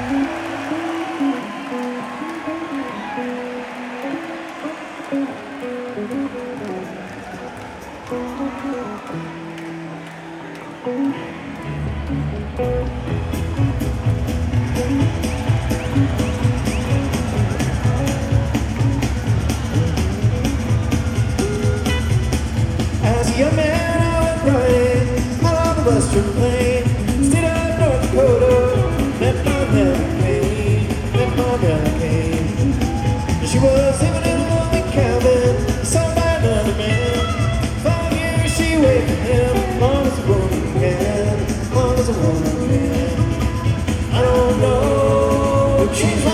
As a young man, I went running out on the Western Plain, state of North Dakota, met my Melanie Kane. She was living in a lonely cabin, sold by another man. 5 years she waited for him, long as a woman can, long as a woman can. I don't know, she's